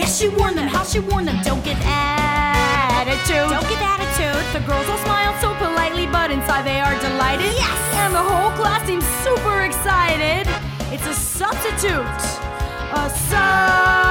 Yes, she warned them, how she warned them. Don't get attitude. Don't get attitude. The girls all smile so politely, but inside they are delighted. Yes! And the whole class seems super excited. It's a substitute. A